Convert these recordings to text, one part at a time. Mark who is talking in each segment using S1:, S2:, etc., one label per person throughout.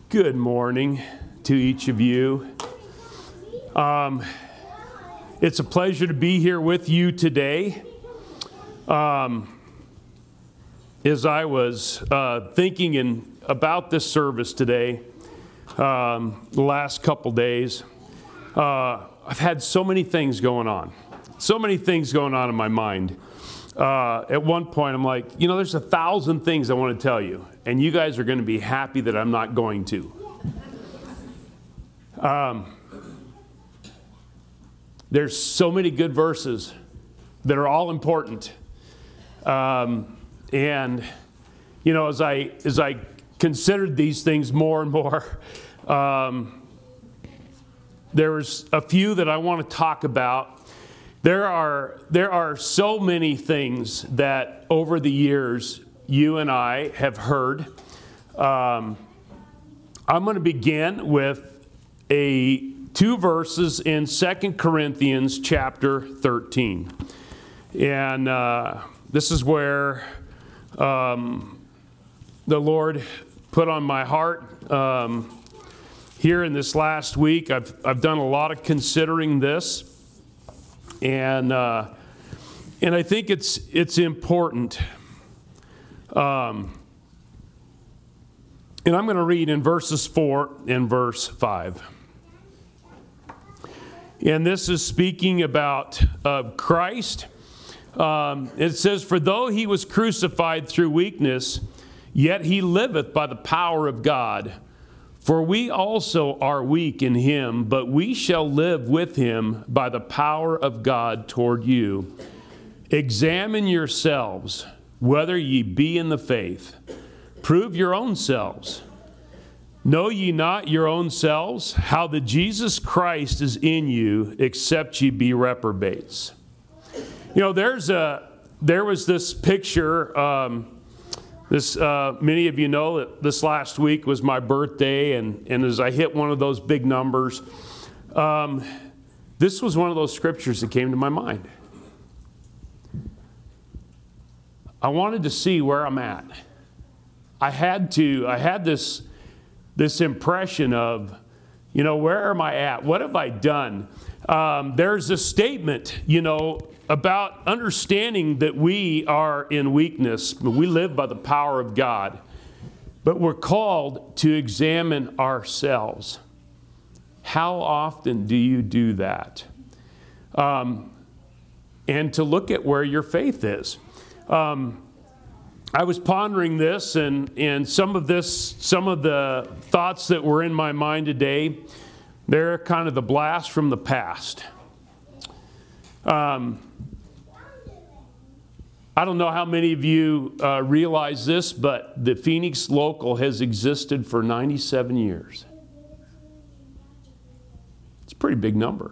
S1: Good morning to each of you. It's a pleasure to be here with you today. As I was thinking about this service today, the last couple days, I've had so many things going on. So many things going on in my mind. At one point, I'm like, there's 1,000 things I want to tell you, and you guys are going to be happy that I'm not going to. There's so many good verses that are all important. And, as I considered these things more and more, there was a few that I want to talk about. There are so many things that over the years you and I have heard. I'm going to begin with two verses in 2 Corinthians chapter 13. And this is where the Lord put on my heart here in this last week. I've done a lot of considering this. And I think it's important. And I'm going to read in verses 4 and verse 5. And this is speaking about Christ. It says, "For though he was crucified through weakness, yet he liveth by the power of God. For we also are weak in him, but we shall live with him by the power of God toward you. Examine yourselves, whether ye be in the faith. Prove your own selves. Know ye not your own selves, how that Jesus Christ is in you, except ye be reprobates." There was this picture. Many of you know that this last week was my birthday, and as I hit one of those big numbers, this was one of those scriptures that came to my mind. I wanted to see where I'm at. I had this impression of, where am I at? What have I done? There's a statement, about understanding that we are in weakness. We live by the power of God. But we're called to examine ourselves. How often do you do that? And to look at where your faith is. I was pondering this, and some of the thoughts that were in my mind today, they're kind of the blast from the past. I don't know how many of you realize this, but the Phoenix Local has existed for 97 years. It's a pretty big number.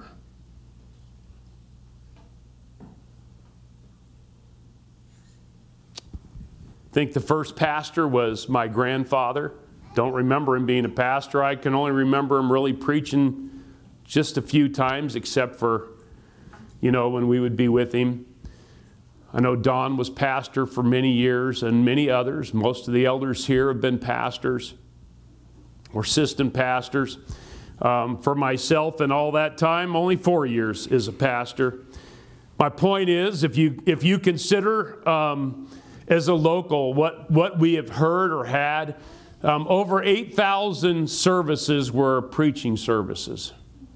S1: I think the first pastor was my grandfather. Don't remember him being a pastor. I can only remember him really preaching just a few times, except for, when we would be with him. I know Don was pastor for many years, and many others. Most of the elders here have been pastors or assistant pastors. For myself and all that time, only 4 years as a pastor. My point is, if you consider as a local what we have heard or had, over 8,000 services were preaching services.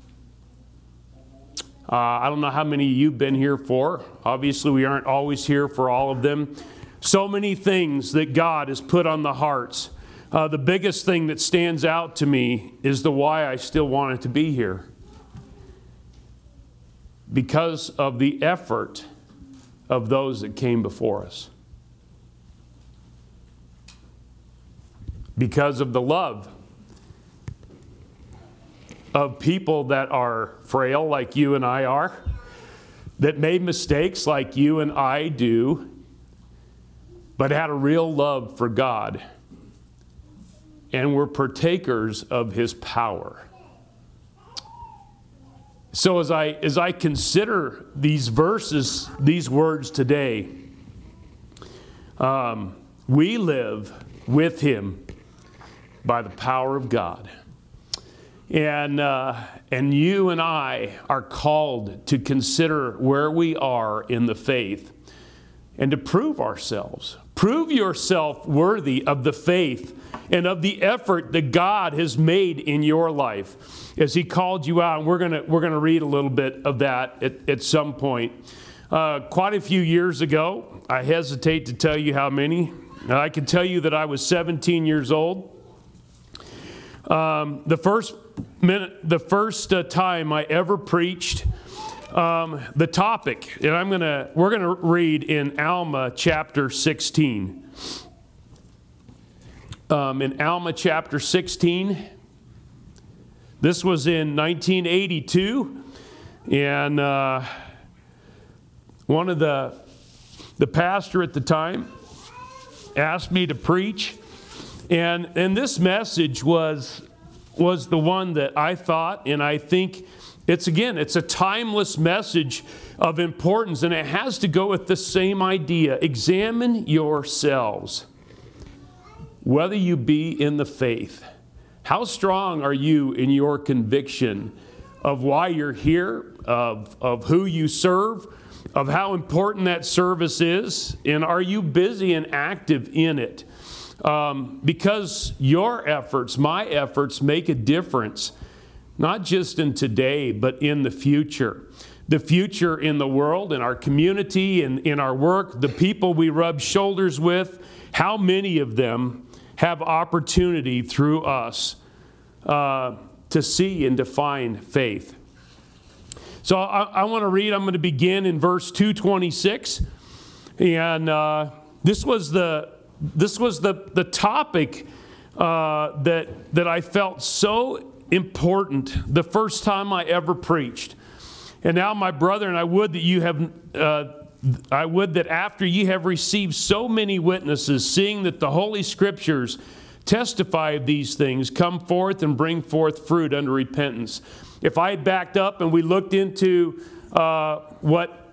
S1: I don't know how many you've been here for. Obviously, we aren't always here for all of them. So many things that God has put on the hearts. The biggest thing that stands out to me is the why I still wanted to be here. Because of the effort of those that came before us. Because of the love of people that are frail like you and I are, that made mistakes like you and I do, but had a real love for God and were partakers of his power. So as I consider these verses, these words today, we live with him by the power of God. And you and I are called to consider where we are in the faith and to prove ourselves. Prove yourself worthy of the faith and of the effort that God has made in your life as He called you out. And we're gonna read a little bit of that at some point. Quite a few years ago, I hesitate to tell you how many. I can tell you that I was 17 years old. The first time I ever preached, the topic, and we're gonna read in Alma chapter 16. In Alma chapter 16, this was in 1982, and one of the pastor at the time asked me to preach, and this message was the one that I thought, and I think it's a timeless message of importance, and it has to go with the same idea. Examine yourselves, whether you be in the faith. How strong are you in your conviction of why you're here, of who you serve, of how important that service is, and are you busy and active in it? Because your efforts, my efforts, make a difference, not just in today, but in the future. The future in the world, in our community, in our work, the people we rub shoulders with, how many of them have opportunity through us to see and to find faith. So I want to read, I'm going to begin in verse 226. And this was the topic that I felt so important the first time I ever preached. And now, my brother, and I would that after ye have received so many witnesses, seeing that the Holy Scriptures testify of these things, come forth and bring forth fruit unto repentance. If I had backed up and we looked into what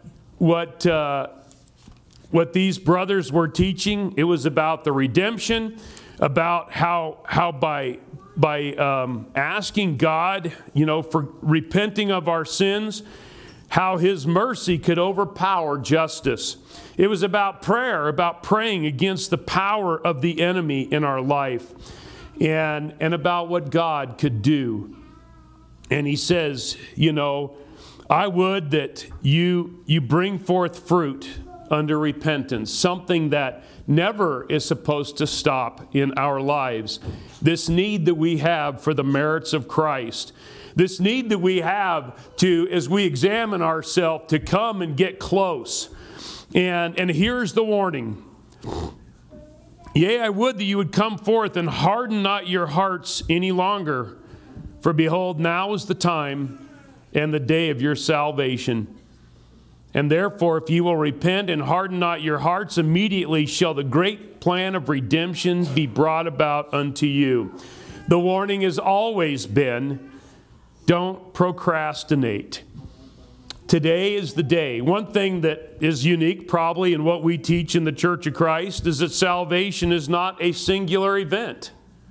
S1: these brothers were teaching, it was about the redemption, about how by asking God, for repenting of our sins, how His mercy could overpower justice. It was about prayer, about praying against the power of the enemy in our life, and about what God could do. And he says, I would that you bring forth fruit unto repentance, something that never is supposed to stop in our lives. This need that we have for the merits of Christ. This need that we have to, as we examine ourselves, to come and get close. And here's the warning. Yea, I would that you would come forth and harden not your hearts any longer. For behold, now is the time and the day of your salvation. And therefore, if you will repent and harden not your hearts, immediately shall the great plan of redemption be brought about unto you. The warning has always been, don't procrastinate. Today is the day. One thing that is unique probably in what we teach in the Church of Christ is that salvation is not a singular event.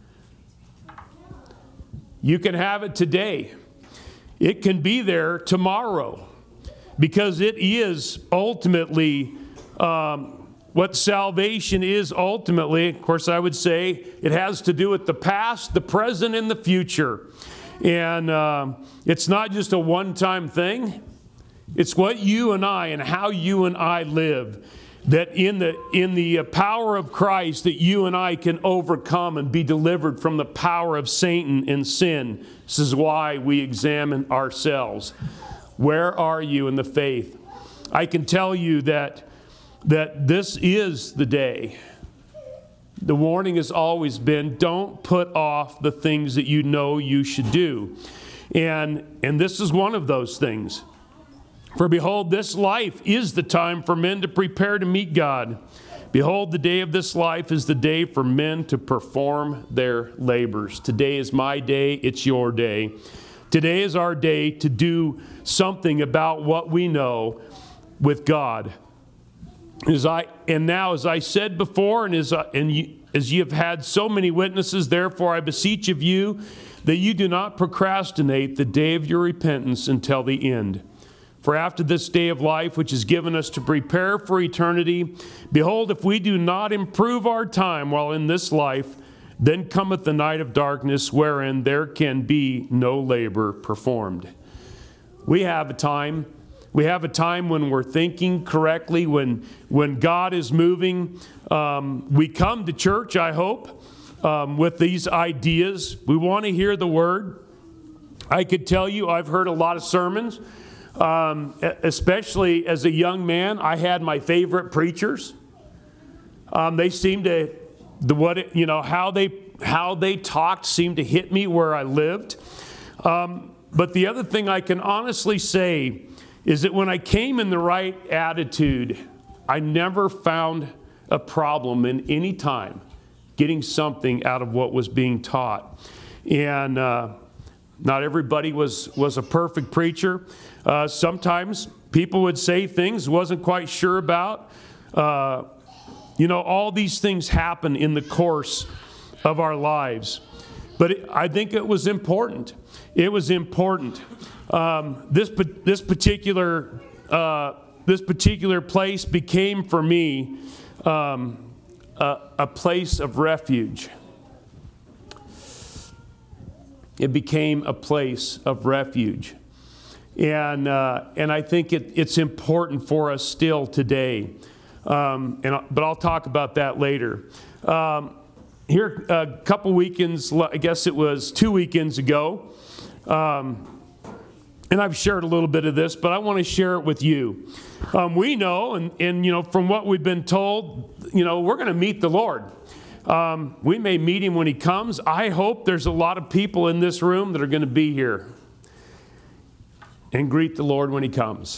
S1: You can have it today. It can be there tomorrow, because it is ultimately what salvation is ultimately. Of course, I would say it has to do with the past, the present, and the future. And it's not just a one-time thing. It's what you and I and how you and I live, that in the power of Christ, that you and I can overcome and be delivered from the power of Satan and sin. This is why we examine ourselves. Where are you in the faith? I can tell you that this is the day. The warning has always been, don't put off the things that you know you should do. And this is one of those things. For behold, this life is the time for men to prepare to meet God. Behold, the day of this life is the day for men to perform their labors. Today is my day, it's your day. Today is our day to do something about what we know with God. As I said before, and as ye have had so many witnesses, therefore I beseech of you that you do not procrastinate the day of your repentance until the end. For after this day of life, which is given us to prepare for eternity, behold, if we do not improve our time while in this life, then cometh the night of darkness, wherein there can be no labor performed. We have a time. We have a time when we're thinking correctly, when God is moving. We come to church, I hope, with these ideas. We want to hear the word. I could tell you I've heard a lot of sermons. Especially as a young man, I had my favorite preachers. They seemed to, how they talked seemed to hit me where I lived. But the other thing I can honestly say is that when I came in the right attitude, I never found a problem in any time getting something out of what was being taught. And not everybody was a perfect preacher. Sometimes people would say things wasn't quite sure about. All these things happen in the course of our lives. But I think it was important. It was important. This particular place became for me a place of refuge. It became a place of refuge. And I think it's important for us still today. But I'll talk about that later. Here, a couple weekends, I guess it was 2 weekends ago, and I've shared a little bit of this, but I want to share it with you. We know, and from what we've been told, we're going to meet the Lord. We may meet him when he comes. I hope there's a lot of people in this room that are going to be here and greet the Lord when he comes.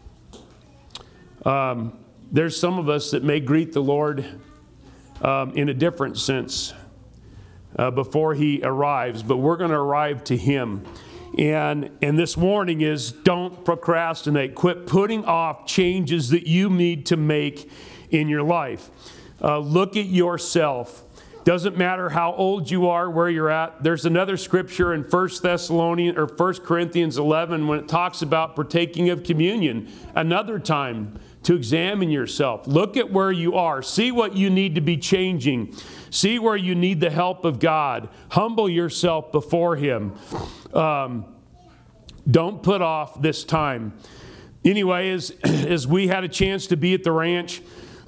S1: There's some of us that may greet the Lord in a different sense before he arrives, but we're going to arrive to him. And this warning is, don't procrastinate. Quit putting off changes that you need to make in your life. Look at yourself. Doesn't matter how old you are, where you're at. There's another scripture in 1 Corinthians 11 when it talks about partaking of communion. Another time to examine yourself. Look at where you are. See what you need to be changing. See where you need the help of God. Humble yourself before him. Don't put off this time. Anyway, as we had a chance to be at the ranch,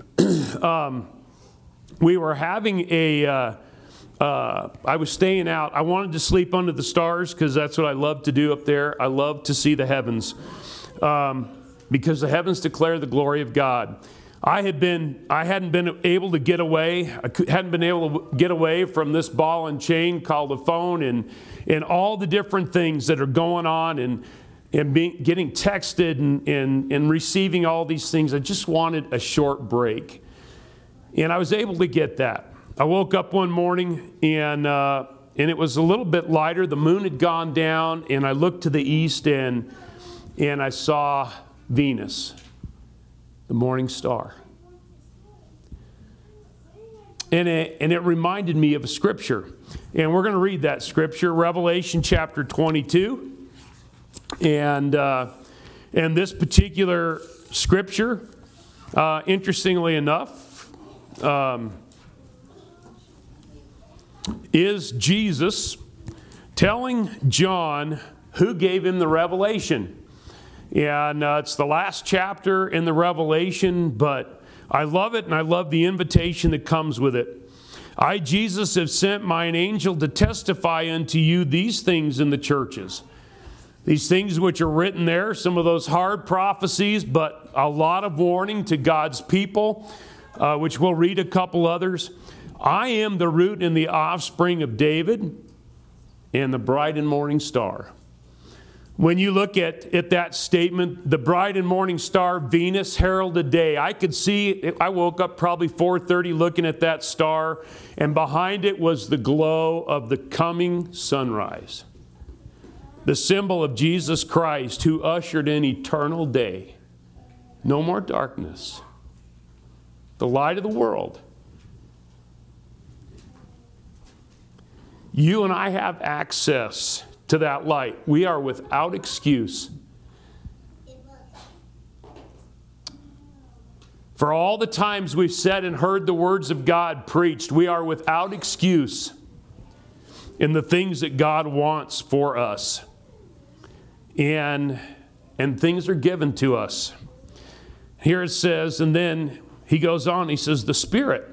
S1: we were having I was staying out. I wanted to sleep under the stars because that's what I love to do up there. I love to see the heavens because the heavens declare the glory of God. I hadn't been able to get away. Hadn't been able to get away from this ball and chain called a phone and all the different things that are going on and getting texted and receiving all these things. I just wanted a short break. And I was able to get that. I woke up one morning and it was a little bit lighter. The moon had gone down and I looked to the east and I saw Venus, the morning star. And it reminded me of a scripture. And we're going to read that scripture, Revelation chapter 22. And this particular scripture, interestingly enough, is Jesus telling John who gave him the revelation. And it's the last chapter in the Revelation, but I love it, and I love the invitation that comes with it. I, Jesus, have sent mine angel to testify unto you these things in the churches. These things which are written there, some of those hard prophecies, but a lot of warning to God's people, which we'll read a couple others. I am the root and the offspring of David and the bright and morning star. When you look at that statement, the bright and morning star, Venus, heralded day. I could see, I woke up probably 4:30 looking at that star, and behind it was the glow of the coming sunrise. The symbol of Jesus Christ who ushered in eternal day. No more darkness. The light of the world. You and I have access to that light. We are without excuse. For all the times we've said and heard the words of God preached, we are without excuse in the things that God wants for us. And things are given to us. Here it says, and then he goes on, he says, the Spirit.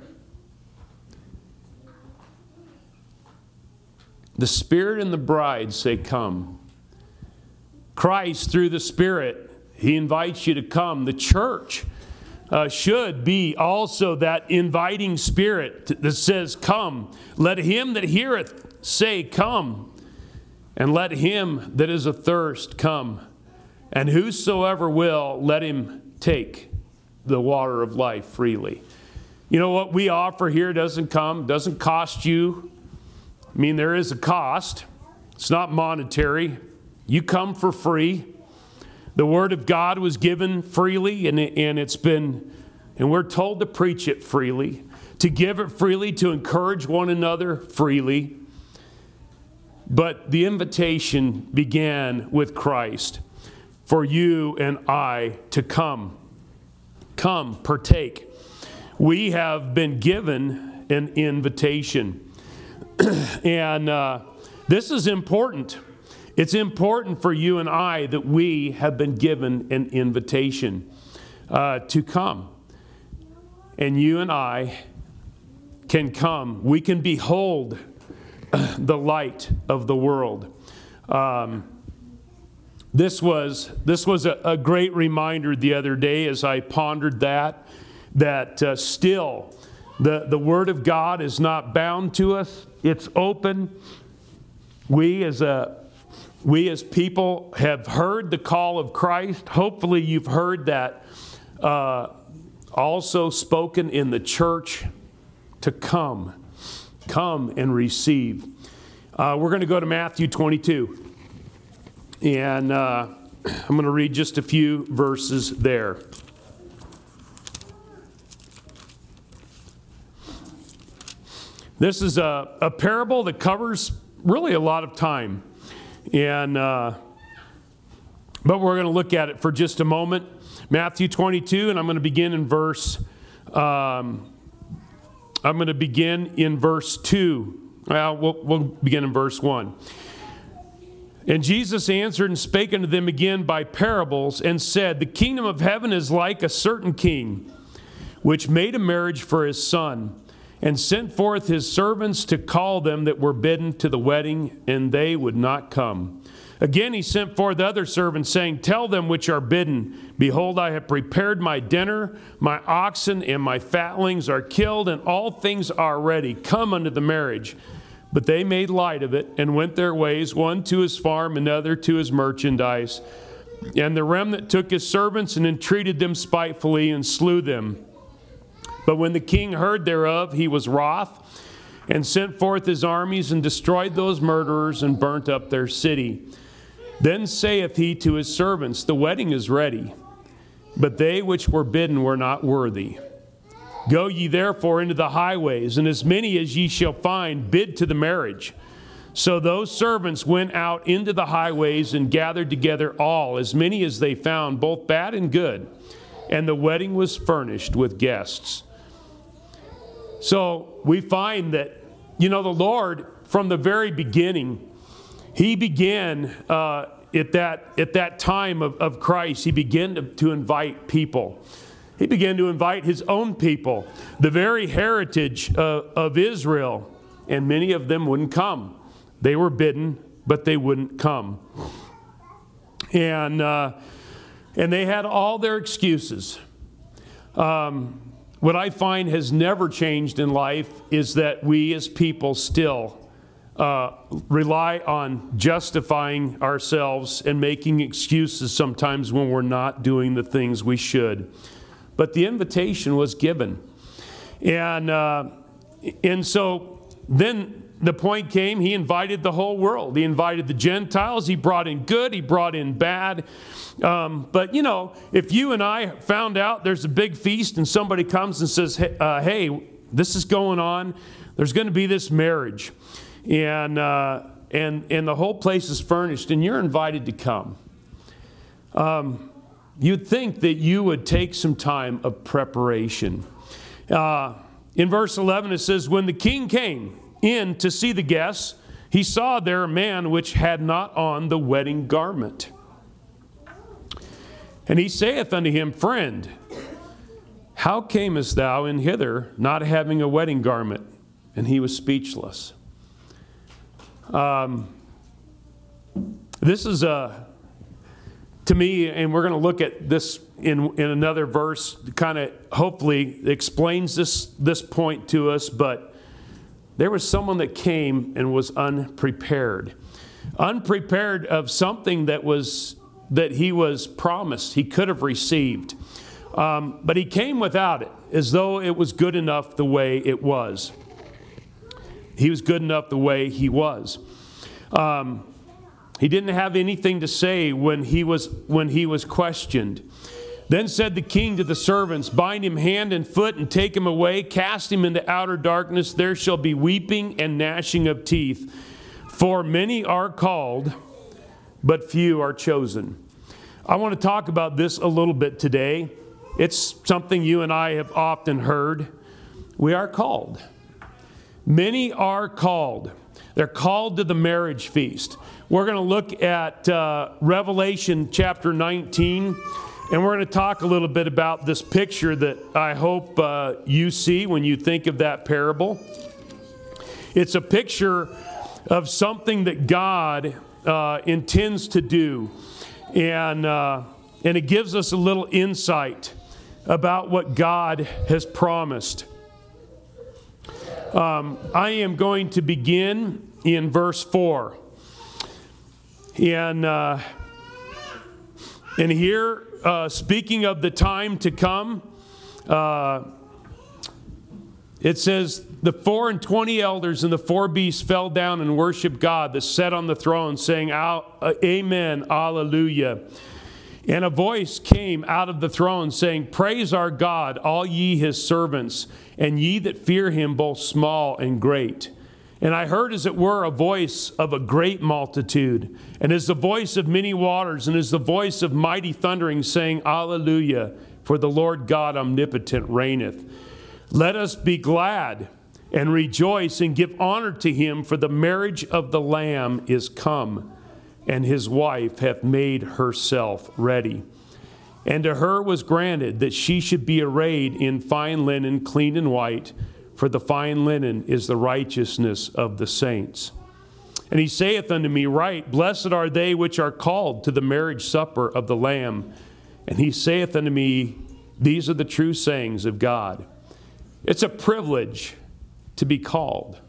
S1: The Spirit and the bride say, come. Christ, through the Spirit, he invites you to come. The church should be also that inviting spirit that says, come. Let him that heareth say, come. And let him that is athirst come. And whosoever will, let him take the water of life freely. You know what we offer here doesn't cost you. I mean, there is a cost. It's not monetary. You come for free. The Word of God was given freely, and we're told to preach it freely, to give it freely, to encourage one another freely. But the invitation began with Christ for you and I to come. Come, partake. We have been given an invitation. And this is important. It's important for you and I that we have been given an invitation to come. And you and I can come. We can behold the light of the world. This was a great reminder the other day as I pondered that still the Word of God is not bound to us. It's open. We as people have heard the call of Christ. Hopefully you've heard that also spoken in the church to come. Come and receive. We're going to go to Matthew 22. And I'm going to read just a few verses there. This is a parable that covers really a lot of time. And but we're going to look at it for just a moment. Matthew 22, and I'm going to begin in verse 2. Well, we'll begin in verse 1. And Jesus answered and spake unto them again by parables, and said, the kingdom of heaven is like a certain king, which made a marriage for his son, and sent forth his servants to call them that were bidden to the wedding, and they would not come. Again he sent forth other servants, saying, tell them which are bidden, behold, I have prepared my dinner, my oxen and my fatlings are killed, and all things are ready. Come unto the marriage. But they made light of it, and went their ways, one to his farm, another to his merchandise. And the remnant took his servants, and entreated them spitefully, and slew them. But when the king heard thereof, he was wroth, and sent forth his armies, and destroyed those murderers, and burnt up their city. Then saith he to his servants, the wedding is ready, but they which were bidden were not worthy. Go ye therefore into the highways, and as many as ye shall find, bid to the marriage. So those servants went out into the highways, and gathered together all, as many as they found, both bad and good. And the wedding was furnished with guests. So we find that, the Lord, from the very beginning, he began at that time of Christ, he began to invite people. He began to invite his own people, the very heritage of Israel, and many of them wouldn't come. They were bidden, but they wouldn't come. And they had all their excuses. What I find has never changed in life is that we as people still rely on justifying ourselves and making excuses sometimes when we're not doing the things we should. But the invitation was given. And so then the point came, he invited the whole world. He invited the Gentiles. He brought in good. He brought in bad. But, if you and I found out there's a big feast and somebody comes and says, hey, this is going on. There's going to be this marriage. and the whole place is furnished, and you're invited to come. You'd think that you would take some time of preparation. In verse 11 it says, when the king came in to see the guests, he saw there a man which had not on the wedding garment. And he saith unto him, Friend, how camest thou in hither, not having a wedding garment? And he was speechless. This is to me, and we're going to look at this in another verse, kind of hopefully explains this point to us, but there was someone that came and was unprepared. Unprepared of something that he was promised, he could have received. But he came without it, as though it was good enough the way it was. He was good enough the way he was. He didn't have anything to say when he was questioned. Then said the king to the servants, Bind him hand and foot and take him away, cast him into outer darkness. There shall be weeping and gnashing of teeth. For many are called, but few are chosen. I want to talk about this a little bit today. It's something you and I have often heard. We are called. Many are called. They're called to the marriage feast. We're going to look at Revelation chapter 19, and we're going to talk a little bit about this picture that I hope you see when you think of that parable. It's a picture of something that God intends to do, and it gives us a little insight about what God has promised. I am going to begin in verse 4. And here, speaking of the time to come, it says, the 24 elders and the 4 beasts fell down and worshiped God that sat on the throne, saying, Amen, Alleluia. And a voice came out of the throne, saying, Praise our God, all ye his servants, and ye that fear him, both small and great. And I heard, as it were, a voice of a great multitude, and as the voice of many waters, and as the voice of mighty thundering, saying, Alleluia, for the Lord God omnipotent reigneth. Let us be glad and rejoice and give honor to him, for the marriage of the Lamb is come, and his wife hath made herself ready. And to her was granted that she should be arrayed in fine linen, clean and white, for the fine linen is the righteousness of the saints. And he saith unto me, Right, blessed are they which are called to the marriage supper of the Lamb. And he saith unto me, These are the true sayings of God. It's a privilege to be called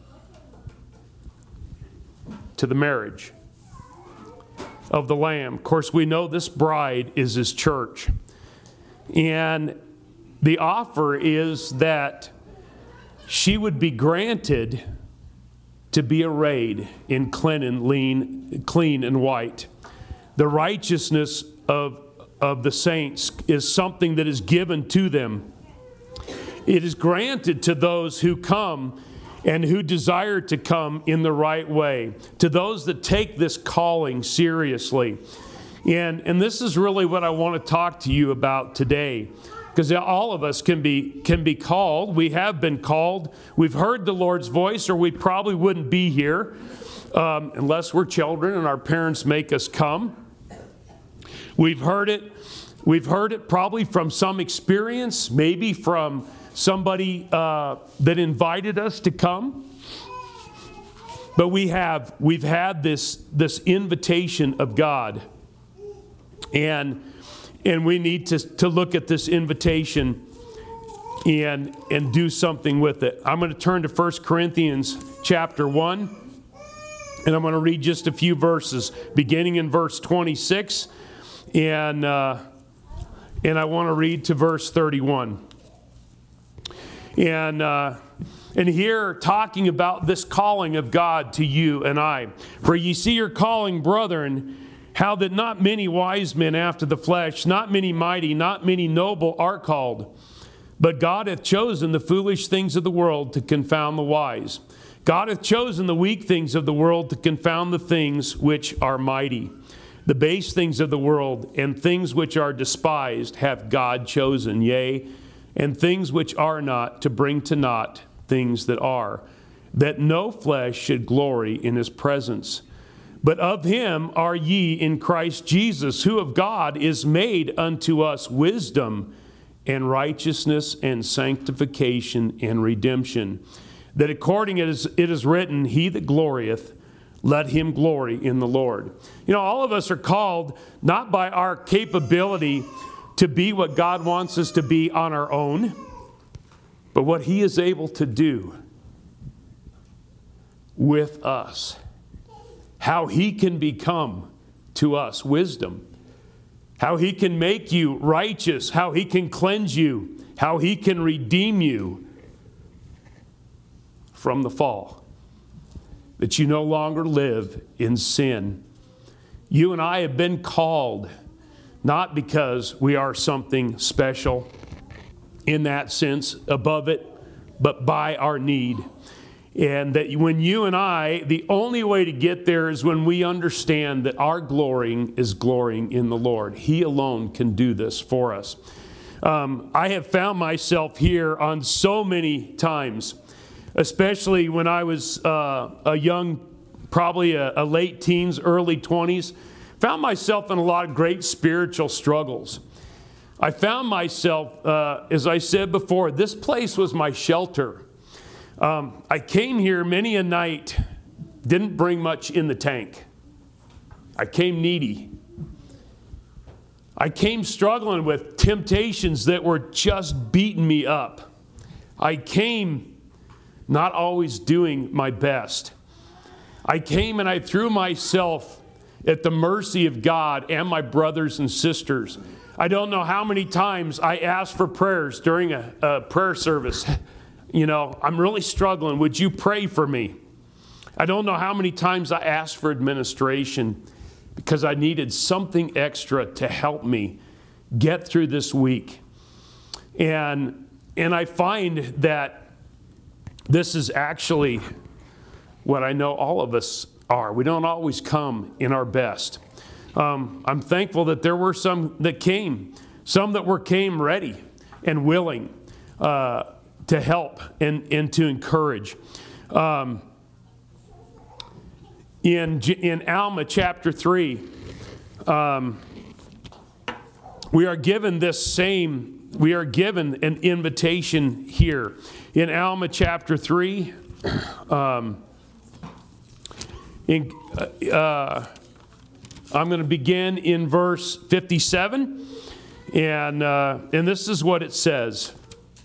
S1: to the marriage of the Lamb. Of course, we know this bride is his church. And the offer is that she would be granted to be arrayed in clean and white. The righteousness of the saints is something that is given to them. It is granted to those who come and who desire to come in the right way, to those that take this calling seriously. And this is really what I want to talk to you about today. Because all of us can be called. We have been called. We've heard the Lord's voice, or we probably wouldn't be here unless we're children and our parents make us come. We've heard it. We've heard it probably from some experience, maybe from somebody that invited us to come. But we've had this invitation of God, and we need to look at this invitation and do something with it. I'm going to turn to 1 Corinthians chapter 1, and I'm going to read just a few verses, beginning in verse 26, and I want to read to verse 31. And here, talking about this calling of God to you and I. For ye see your calling, brethren, how that not many wise men after the flesh, not many mighty, not many noble are called. But God hath chosen the foolish things of the world to confound the wise. God hath chosen the weak things of the world to confound the things which are mighty. The base things of the world and things which are despised hath God chosen, yea, and things which are not, to bring to naught things that are, that no flesh should glory in his presence. But of him are ye in Christ Jesus, who of God is made unto us wisdom and righteousness and sanctification and redemption, that according as it is written, he that glorieth, let him glory in the Lord. You know, all of us are called not by our capability to be what God wants us to be on our own, but what he is able to do with us. How he can become to us wisdom. How he can make you righteous. How he can cleanse you. How he can redeem you from the fall. That you no longer live in sin. You and I have been called not because we are something special in that sense above it, but by our need. And that when you and I, the only way to get there is when we understand that our glorying is glorying in the Lord. He alone can do this for us. I have found myself here on so many times, especially when I was a young, probably a late teens, early 20s. Found myself in a lot of great spiritual struggles. I found myself, as I said before, this place was my shelter. I came here many a night, didn't bring much in the tank. I came needy. I came struggling with temptations that were just beating me up. I came not always doing my best. I came and I threw myself at the mercy of God and my brothers and sisters. I don't know how many times I asked for prayers during a prayer service. You know, I'm really struggling. Would you pray for me? I don't know how many times I asked for administration because I needed something extra to help me get through this week. And I find that this is actually what I know all of us are. We don't always come in our best. I'm thankful that there were some that came, some that came ready and willing to help and to encourage. In Alma chapter 3, we are given an invitation here. In Alma chapter 3, I'm going to begin in verse 57, and this is what it says.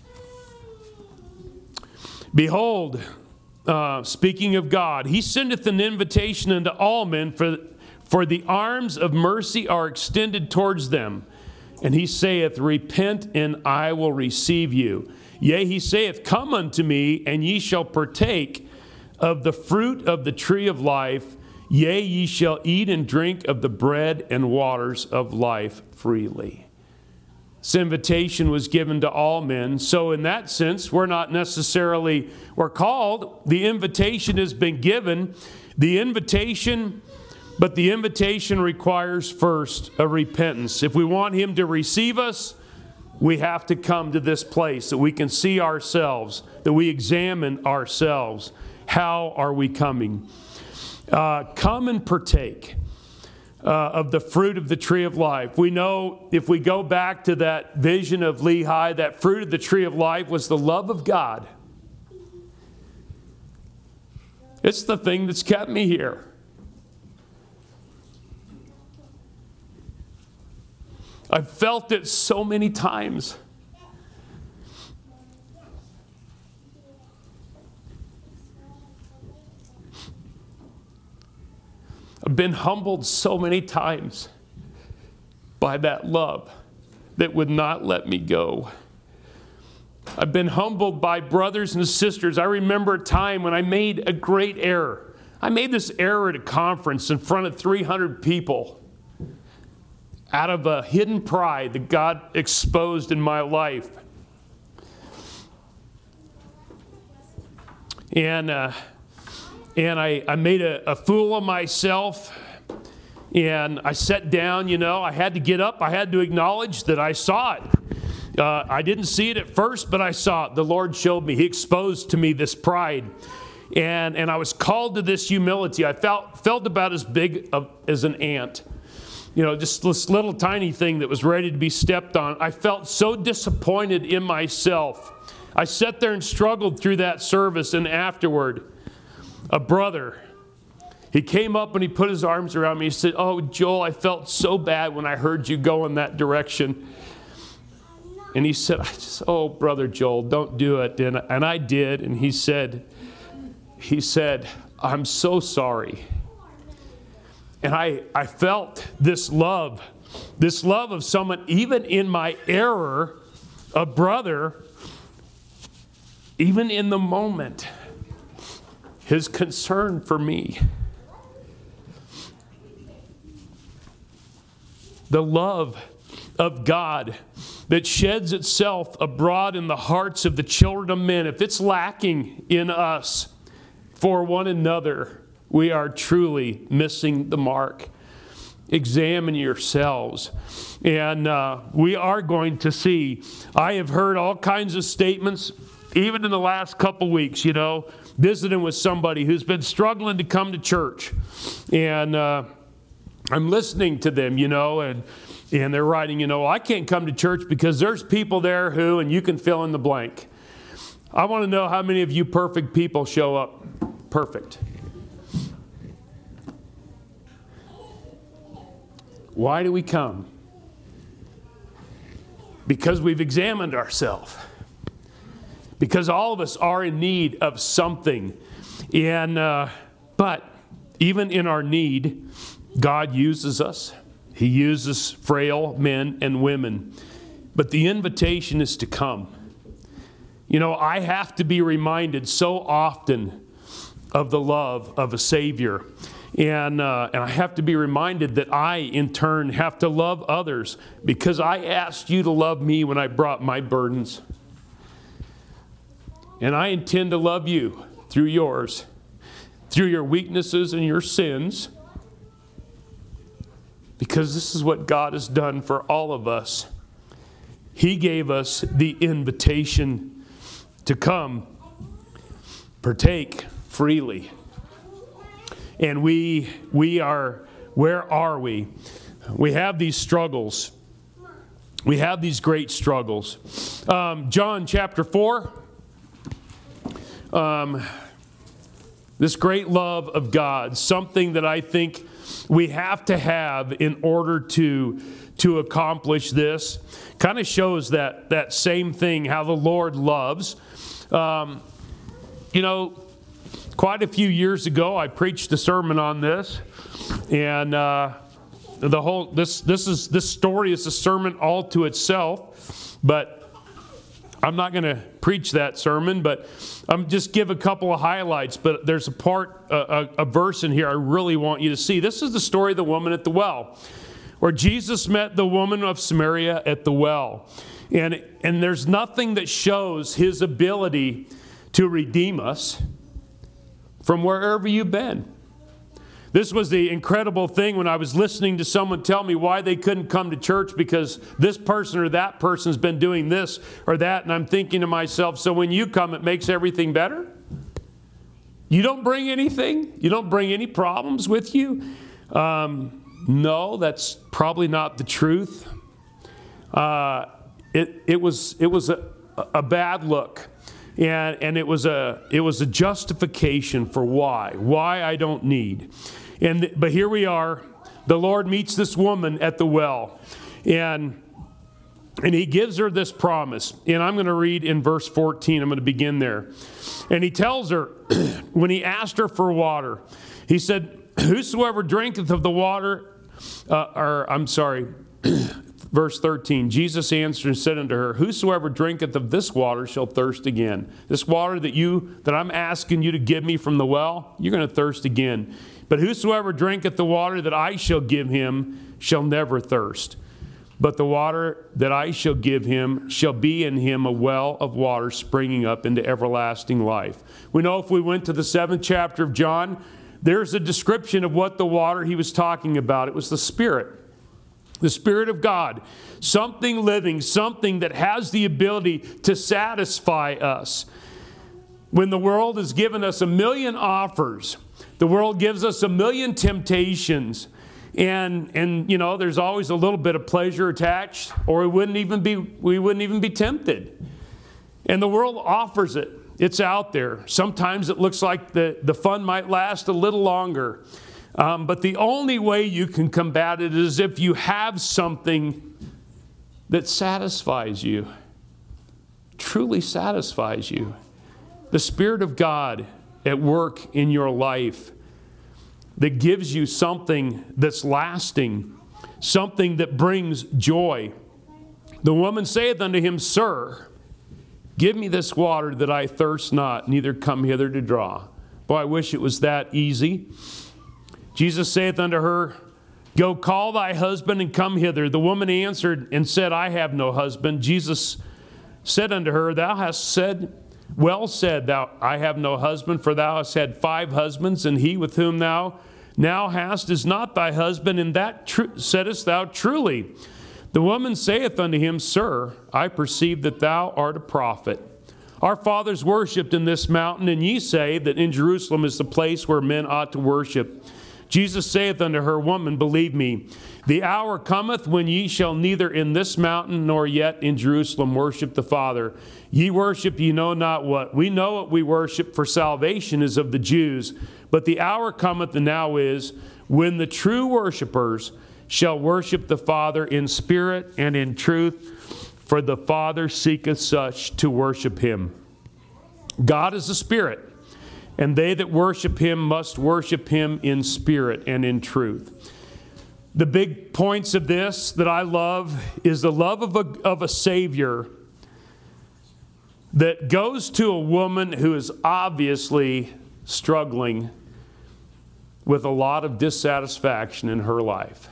S1: Behold, speaking of God, he sendeth an invitation unto all men, for the arms of mercy are extended towards them. And he saith, Repent, and I will receive you. Yea, he saith, Come unto me, and ye shall partake of the fruit of the tree of life. Yea, ye shall eat and drink of the bread and waters of life freely. This invitation was given to all men. So in that sense, we're called. The invitation has been given. But the invitation requires first a repentance. If we want him to receive us, we have to come to this place that we can see ourselves, that we examine ourselves. How are we coming? Come and partake of the fruit of the tree of life. We know if we go back to that vision of Lehi, that fruit of the tree of life was the love of God. It's the thing that's kept me here. I've felt it so many times. I've been humbled so many times by that love that would not let me go. I've been humbled by brothers and sisters. I remember a time when I made a great error. I made this error at a conference in front of 300 people out of a hidden pride that God exposed in my life. And and I made a fool of myself. And I sat down, I had to get up. I had to acknowledge that I saw it. I didn't see it at first, but I saw it. The Lord showed me. He exposed to me this pride. And I was called to this humility. I felt about as big as an ant. Just this little tiny thing that was ready to be stepped on. I felt so disappointed in myself. I sat there and struggled through that service, and afterward, a brother, he came up and he put his arms around me. He said, "Oh, Joel, I felt so bad when I heard you go in that direction." And he said, "Oh, Brother Joel, don't do it." And I did. And he said, "I'm so sorry." And I felt this love of someone, even in my error, a brother, even in the moment, his concern for me. The love of God that sheds itself abroad in the hearts of the children of men. If it's lacking in us for one another, we are truly missing the mark. Examine yourselves. And we are going to see. I have heard all kinds of statements, even in the last couple weeks, visiting with somebody who's been struggling to come to church. And I'm listening to them, and they're writing, I can't come to church because there's people there who, and you can fill in the blank. I want to know how many of you perfect people show up perfect. Why do we come? Because we've examined ourselves. Because all of us are in need of something. But even in our need, God uses us. He uses frail men and women. But the invitation is to come. I have to be reminded so often of the love of a Savior. And I have to be reminded that I, in turn, have to love others because I asked you to love me when I brought my burdens. And I intend to love you through yours, through your weaknesses and your sins, because this is what God has done for all of us. He gave us the invitation to come, partake freely. And we are, where are we? We have these struggles. We have these great struggles. John chapter 4. This great love of God, something that I think we have to have in order to accomplish this, kind of shows that same thing, how the Lord loves. Quite a few years ago, I preached a sermon on this, and this story is a sermon all to itself. But I'm not going to preach that sermon, but I'm just give a couple of highlights. But there's a verse in here I really want you to see. This is the story of the woman at the well, where Jesus met the woman of Samaria at the well, and there's nothing that shows His ability to redeem us from wherever you've been. This was the incredible thing when I was listening to someone tell me why they couldn't come to church because this person or that person's been doing this or that, and I'm thinking to myself, so when you come, it makes everything better? You don't bring anything? You don't bring any problems with you? No, that's probably not the truth. It was a bad look. And it was a justification for why I don't need. But here we are. The Lord meets this woman at the well, and He gives her this promise. And I'm going to read in verse 14. I'm going to begin there. And He tells her, when He asked her for water, He said, "Whosoever drinketh of the water," Verse 13, Jesus answered and said unto her, "Whosoever drinketh of this water shall thirst again." This water that I'm asking you to give me from the well, you're going to thirst again. "But whosoever drinketh the water that I shall give him shall never thirst." But the water that I shall give him shall be in him a well of water springing up into everlasting life. We know if we went to the 7th chapter of John, there's a description of what the water he was talking about. It was the Spirit of God, something living, something that has the ability to satisfy us. When the world has given us 1,000,000 offers, the world gives us 1,000,000 temptations, and you know, there's always a little bit of pleasure attached, or we wouldn't even be tempted. And the world offers it. It's out there. Sometimes it looks like the fun might last a little longer. But the only way you can combat it is if you have something that satisfies you, truly satisfies you. The Spirit of God at work in your life that gives you something that's lasting, something that brings joy. The woman saith unto him, Sir, give me this water that I thirst not, neither come hither to draw. Boy, I wish it was that easy. Jesus saith unto her, Go call thy husband and come hither. The woman answered and said, I have no husband. Jesus said unto her, Thou hast said, Well said, thou, I have no husband, for thou hast had 5 husbands, and he with whom thou now hast is not thy husband, and that saidest thou truly. The woman saith unto him, Sir, I perceive that thou art a prophet. Our fathers worshipped in this mountain, and ye say that in Jerusalem is the place where men ought to worship. Jesus saith unto her, Woman, believe me, the hour cometh when ye shall neither in this mountain nor yet in Jerusalem worship the Father. Ye worship ye know not what. We know what we worship, for salvation is of the Jews. But the hour cometh, and now is, when the true worshipers shall worship the Father in spirit and in truth, for the Father seeketh such to worship him. God is a spirit, and they that worship him must worship him in spirit and in truth. The big points of this that I love is the love of a Savior that goes to a woman who is obviously struggling with a lot of dissatisfaction in her life.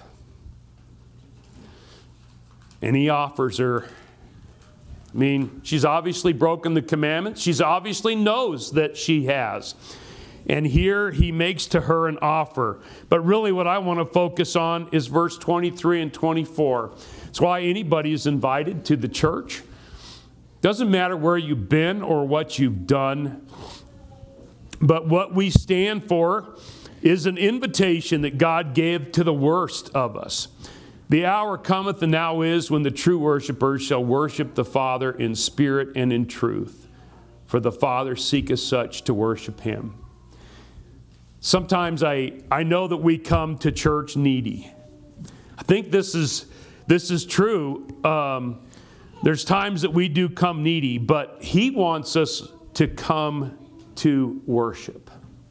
S1: And he offers her, I mean, she's obviously broken the commandments. She's obviously knows that she has. And here he makes to her an offer. But really what I want to focus on is verse 23 and 24. It's why anybody is invited to the church. Doesn't matter where you've been or what you've done. But what we stand for is an invitation that God gave to the worst of us. The hour cometh, and now is, when the true worshipers shall worship the Father in spirit and in truth. For the Father seeketh such to worship him. Sometimes I know that we come to church needy. I think this is true. There's times that we do come needy, but he wants us to come to worship.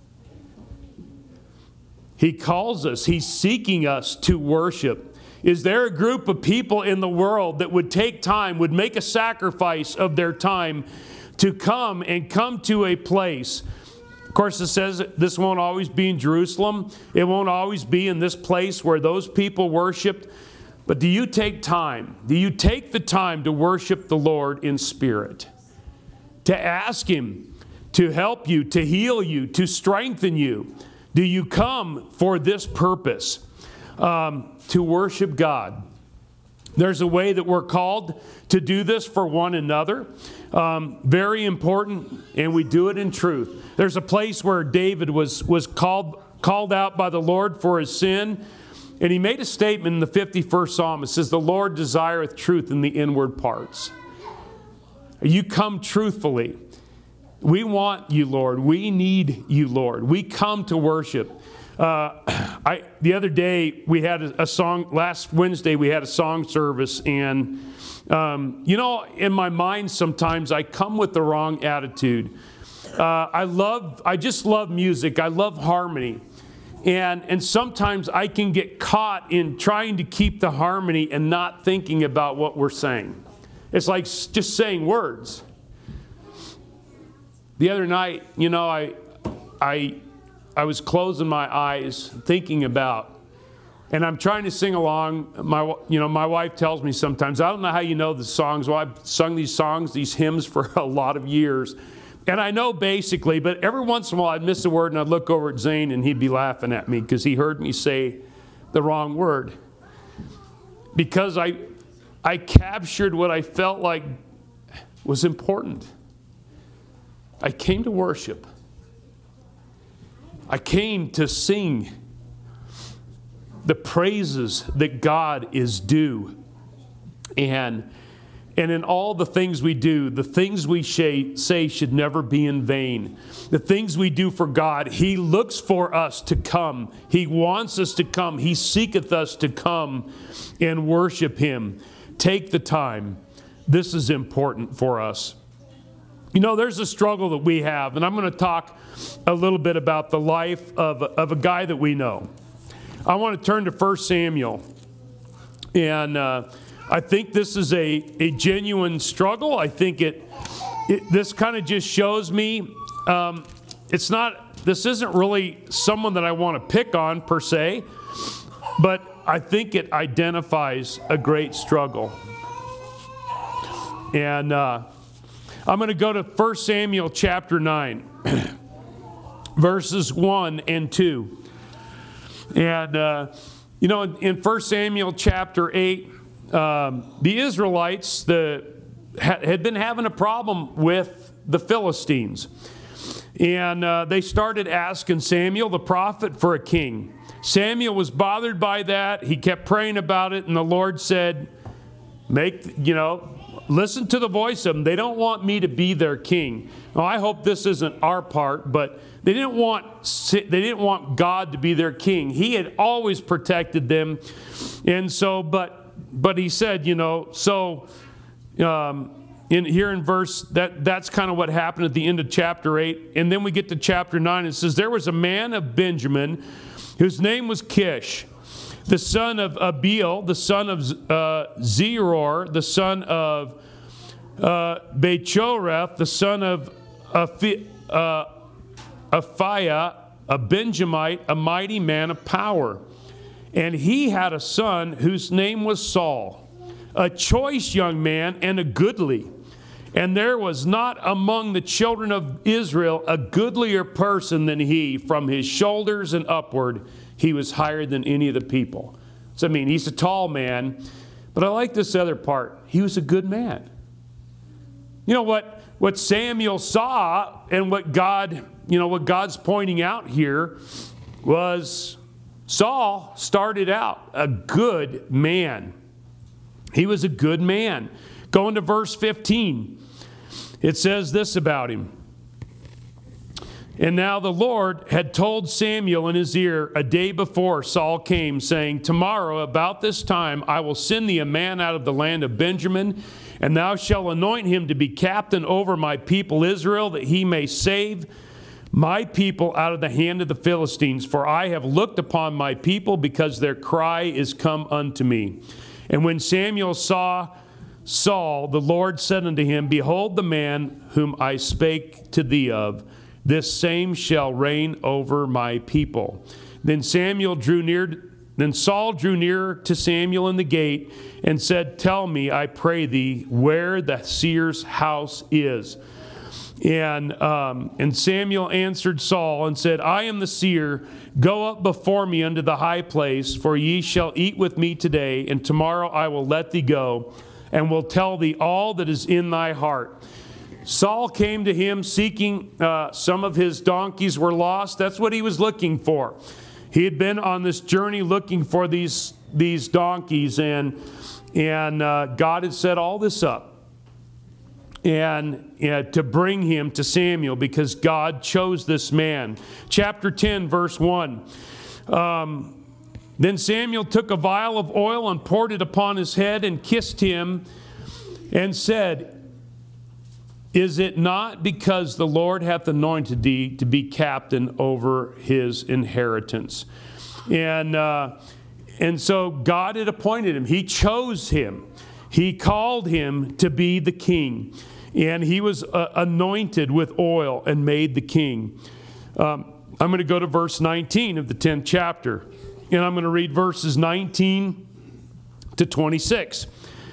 S1: He calls us, he's seeking us to worship. Is there a group of people in the world that would take time, would make a sacrifice of their time to come to a place? Of course, it says this won't always be in Jerusalem. It won't always be in this place where those people worshiped. But do you take time? Do you take the time to worship the Lord in spirit? To ask him to help you, to heal you, to strengthen you? Do you come for this purpose? To worship God. There's a way that we're called to do this for one another. Very important, and we do it in truth. There's a place where David was called out by the Lord for his sin, and he made a statement in the 51st Psalm. It says, The Lord desireth truth in the inward parts. You come truthfully. We want you, Lord. We need you, Lord. We come to worship. The other day we had a song. Last Wednesday we had a song service, and in my mind sometimes I come with the wrong attitude. I just love music. I love harmony, and sometimes I can get caught in trying to keep the harmony and not thinking about what we're saying. It's like just saying words. The other night, I was closing my eyes, thinking about, and I'm trying to sing along. My wife tells me sometimes, I don't know how you know the songs. Well, I've sung these songs, these hymns for a lot of years. And I know basically, but every once in a while I'd miss a word and I'd look over at Zane and he'd be laughing at me because he heard me say the wrong word. Because I captured what I felt like was important. I came to worship. I came to sing the praises that God is due. And in all the things we do, the things we say should never be in vain. The things we do for God, He looks for us to come. He wants us to come. He seeketh us to come and worship Him. Take the time. This is important for us. You know, there's a struggle that we have, and I'm going to talk a little bit about the life of a guy that we know. I want to turn to 1 Samuel, and I think this is a genuine struggle. I think this kind of just shows me this isn't really someone that I want to pick on per se, but I think it identifies a great struggle. And I'm going to go to 1 Samuel chapter 9, verses 1 and 2. And, in 1 Samuel chapter 8, the Israelites had been having a problem with the Philistines. And they started asking Samuel, the prophet, for a king. Samuel was bothered by that. He kept praying about it, and the Lord said, listen to the voice of them. They don't want me to be their king. Now, I hope this isn't our part, but they didn't want God to be their king. He had always protected them. And so, but he said, in verse, that's kind of what happened at the end of chapter 8. And then we get to chapter 9. It says, there was a man of Benjamin whose name was Kish, the son of Abiel, the son of Zeror, the son of Bechoreth, the son of Aphiah, a Benjamite, a mighty man of power. And he had a son whose name was Saul, a choice young man and a goodly. And there was not among the children of Israel a goodlier person than he. From his shoulders and upward, he was higher than any of the people. So, he's a tall man, but I like this other part. He was a good man. You know what Samuel saw and what God's pointing out here was Saul started out a good man. He was a good man. Going to verse 15, it says this about him. And now the Lord had told Samuel in his ear a day before Saul came, saying, tomorrow about this time I will send thee a man out of the land of Benjamin, and thou shalt anoint him to be captain over my people Israel, that he may save my people out of the hand of the Philistines. For I have looked upon my people, because their cry is come unto me. And when Samuel saw Saul, the Lord said unto him, behold the man whom I spake to thee of, this same shall reign over my people. Then Saul drew near to Samuel in the gate and said, tell me, I pray thee, where the seer's house is. And Samuel answered Saul and said, I am the seer. Go up before me unto the high place, for ye shall eat with me today, and tomorrow I will let thee go, and will tell thee all that is in thy heart. Saul came to him seeking, some of his donkeys were lost. That's what he was looking for. He had been on this journey looking for these donkeys, and God had set all this up and to bring him to Samuel, because God chose this man. Chapter 10, verse 1. Then Samuel took a vial of oil and poured it upon his head and kissed him and said, is it not because the Lord hath anointed thee to be captain over his inheritance? And so God had appointed him. He chose him. He called him to be the king. And he was anointed with oil and made the king. I'm going to go to verse 19 of the 10th chapter. and I'm going to read verses 19 to 26.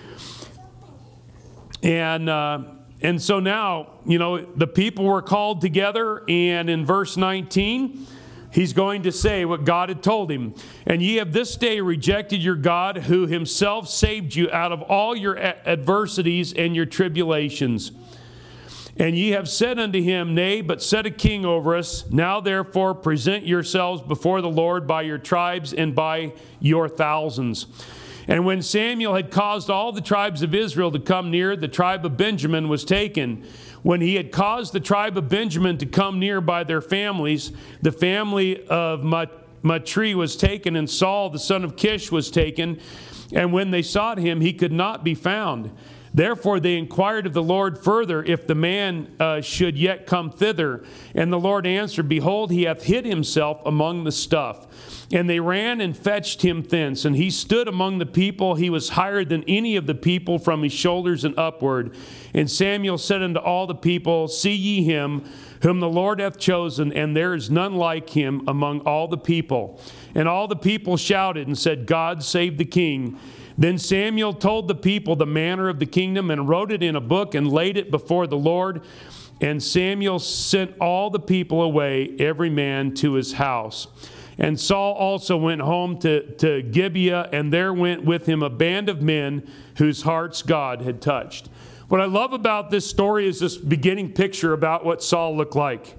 S1: And so now, the people were called together, and in verse 19, he's going to say what God had told him. And ye have this day rejected your God, who himself saved you out of all your adversities and your tribulations. And ye have said unto him, Nay, but set a king over us. Now therefore present yourselves before the Lord by your tribes and by your thousands. And when Samuel had caused all the tribes of Israel to come near, the tribe of Benjamin was taken. When he had caused the tribe of Benjamin to come near by their families, the family of Matri was taken, and Saul the son of Kish was taken. And when they sought him, he could not be found. Therefore they inquired of the Lord further if the man should yet come thither. And the Lord answered, Behold, he hath hid himself among the stuff. And they ran and fetched him thence. And he stood among the people. He was higher than any of the people from his shoulders and upward. And Samuel said unto all the people, See ye him, whom the Lord hath chosen, and there is none like him among all the people. And all the people shouted and said, God save the king. Then Samuel told the people the manner of the kingdom, and wrote it in a book, and laid it before the Lord. And Samuel sent all the people away, every man to his house. And Saul also went home to Gibeah, and there went with him a band of men whose hearts God had touched. What I love about this story is this beginning picture about what Saul looked like.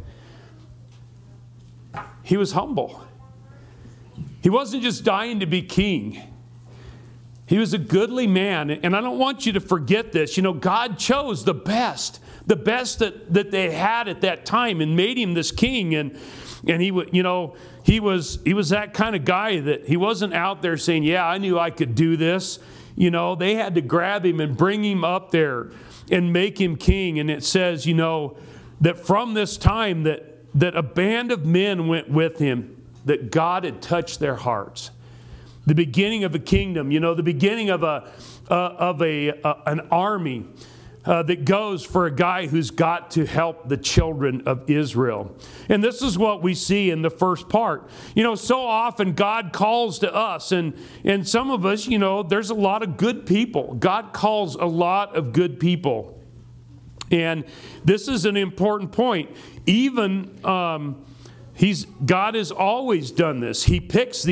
S1: He was humble. He wasn't just dying to be king. He was a goodly man. And I don't want you to forget this. God chose the best that they had at that time, and made him this king. And he was that kind of guy that he wasn't out there saying, yeah, I knew I could do this. They had to grab him and bring him up there and make him king. And it says, that from this time that a band of men went with him, that God had touched their hearts. The beginning of a kingdom, the beginning of an army that goes for a guy who's got to help the children of Israel. And this is what we see in the first part. So often God calls to us, and some of us, there's a lot of good people. God calls a lot of good people. And this is an important point. Even God has always done this. He picks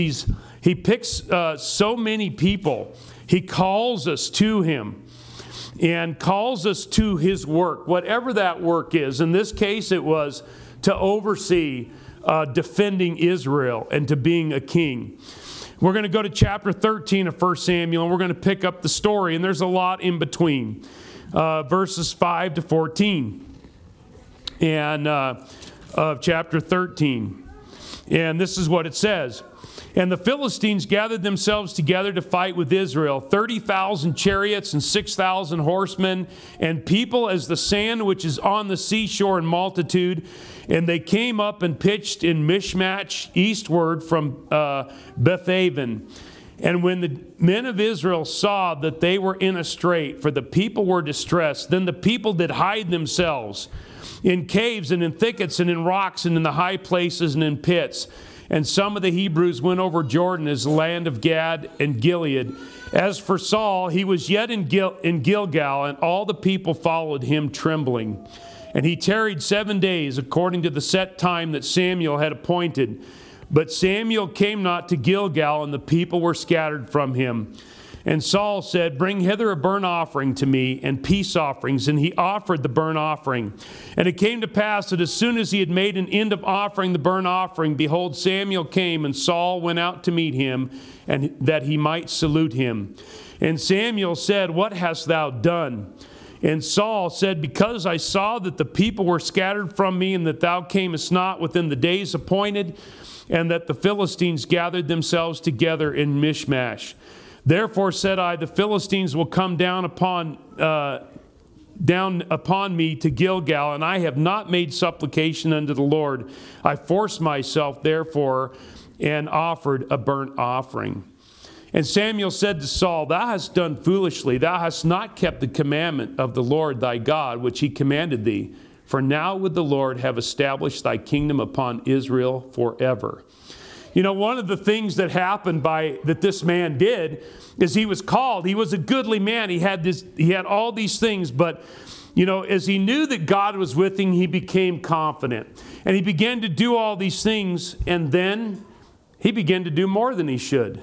S1: so many people. He calls us to him and calls us to his work, whatever that work is. In this case, it was to oversee defending Israel and to being a king. We're going to go to chapter 13 of 1 Samuel, and we're going to pick up the story, and there's a lot in between, verses 5 to 14 and of chapter 13. And this is what it says. And the Philistines gathered themselves together to fight with Israel, 30,000 chariots and 6,000 horsemen, and people as the sand which is on the seashore in multitude. And they came up and pitched in Michmash eastward from Bethaven. And when the men of Israel saw that they were in a strait, for the people were distressed, then the people did hide themselves in caves and in thickets and in rocks and in the high places and in pits. And some of the Hebrews went over Jordan as the land of Gad and Gilead. As for Saul, he was yet in Gilgal, and all the people followed him trembling. And he tarried 7 days, according to the set time that Samuel had appointed. But Samuel came not to Gilgal, and the people were scattered from him. And Saul said, Bring hither a burnt offering to me, and peace offerings. And he offered the burnt offering. And it came to pass that as soon as he had made an end of offering the burnt offering, behold, Samuel came, and Saul went out to meet him, and that he might salute him. And Samuel said, What hast thou done? And Saul said, Because I saw that the people were scattered from me, and that thou camest not within the days appointed, and that the Philistines gathered themselves together in Michmash. Therefore said I, the Philistines will come down upon me to Gilgal, and I have not made supplication unto the Lord. I forced myself, therefore, and offered a burnt offering. And Samuel said to Saul, Thou hast done foolishly. Thou hast not kept the commandment of the Lord thy God, which he commanded thee. For now would the Lord have established thy kingdom upon Israel forever. You know, one of the things that happened that this man did is he was called. He was a goodly man. He had all these things, but you know, as he knew that God was with him, he became confident. And he began to do all these things, and then he began to do more than he should.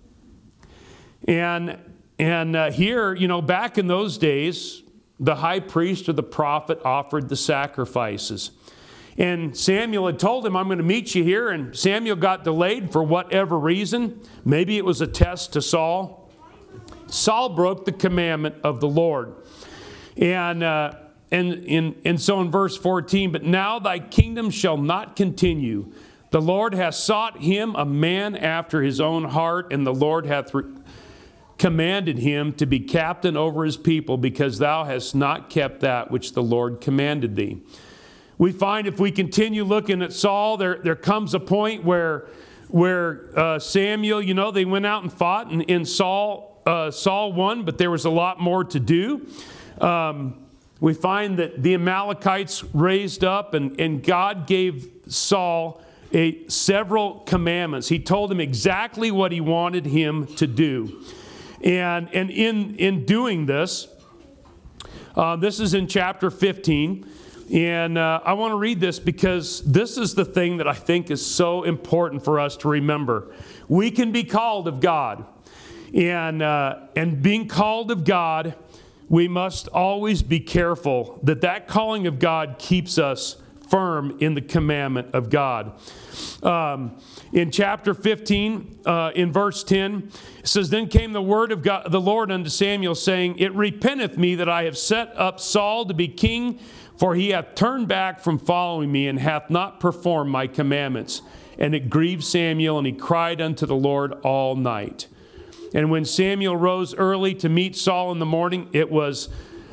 S1: And here, you know, back in those days, the high priest or the prophet offered the sacrifices. And Samuel had told him, I'm going to meet you here. And Samuel got delayed for whatever reason. Maybe it was a test to Saul. Saul broke the commandment of the Lord. And so in verse 14, but now thy kingdom shall not continue. The Lord hath sought him a man after his own heart, and the Lord hath commanded him to be captain over his people, because thou hast not kept that which the Lord commanded thee. We find if we continue looking at Saul, there comes a point where Samuel, you know, they went out and fought, and Saul won, but there was a lot more to do. We find that the Amalekites raised up, and God gave Saul several commandments. He told him exactly what he wanted him to do. And in doing this, this is in chapter 15. And I want to read this because this is the thing that I think is so important for us to remember. We can be called of God. And being called of God, we must always be careful that calling of God keeps us firm in the commandment of God. In chapter 15, in verse 10, it says, Then came the word of God, the Lord unto Samuel, saying, It repenteth me that I have set up Saul to be king, for he hath turned back from following me, and hath not performed my commandments. And it grieved Samuel, and he cried unto the Lord all night. And when Samuel rose early to meet Saul in the morning, it was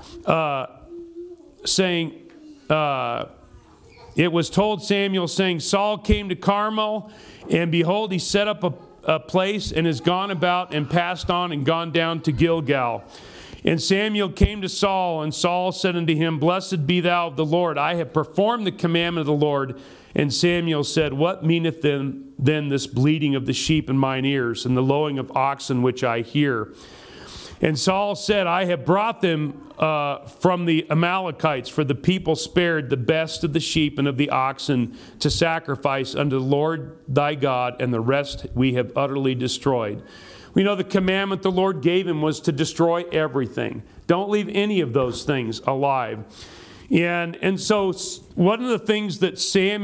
S1: it was told Samuel, saying, Saul came to Carmel, and behold, he set up a place, and is gone about, and passed on, and gone down to Gilgal. And Samuel came to Saul, and Saul said unto him, Blessed be thou of the Lord, I have performed the commandment of the Lord. And Samuel said, What meaneth then this bleating of the sheep in mine ears, and the lowing of oxen which I hear? And Saul said, I have brought them from the Amalekites, for the people spared the best of the sheep and of the oxen to sacrifice unto the Lord thy God, and the rest we have utterly destroyed. We know the commandment the Lord gave him was to destroy everything. Don't leave any of those things alive. And so one of the things that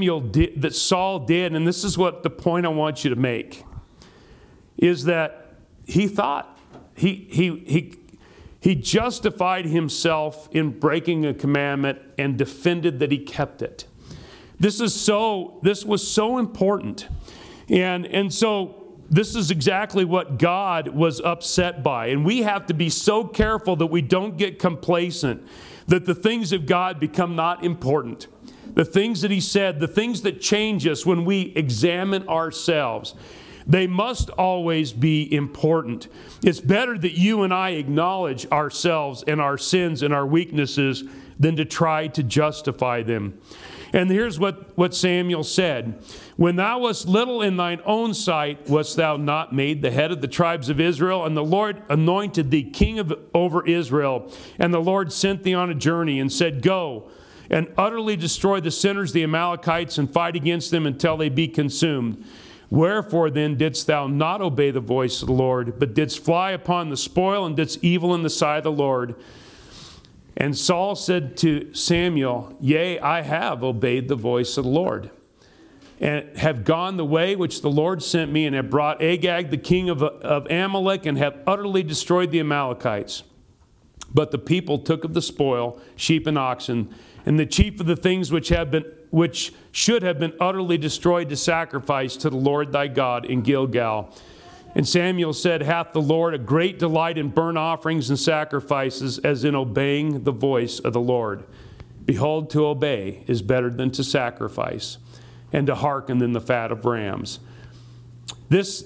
S1: Saul did, and this is what the point I want you to make, is that he thought he justified himself in breaking a commandment and defended that he kept it. This was so important. And so this is exactly what God was upset by. And we have to be so careful that we don't get complacent, that the things of God become not important. The things that he said, the things that change us when we examine ourselves, they must always be important. It's better that you and I acknowledge ourselves and our sins and our weaknesses than to try to justify them. And here's what Samuel said. When thou wast little in thine own sight, wast thou not made the head of the tribes of Israel? And the Lord anointed thee king over Israel. And the Lord sent thee on a journey and said, Go and utterly destroy the sinners, the Amalekites, and fight against them until they be consumed. Wherefore then didst thou not obey the voice of the Lord, but didst fly upon the spoil, and didst evil in the sight of the Lord? And Saul said to Samuel, Yea, I have obeyed the voice of the Lord, and have gone the way which the Lord sent me, and have brought Agag the king of Amalek, and have utterly destroyed the Amalekites. But the people took of the spoil, sheep and oxen, and the chief of the things which should have been utterly destroyed, to sacrifice to the Lord thy God in Gilgal. And Samuel said, Hath the Lord a great delight in burnt offerings and sacrifices, as in obeying the voice of the Lord? Behold, to obey is better than to sacrifice, and to hearken than the fat of rams. This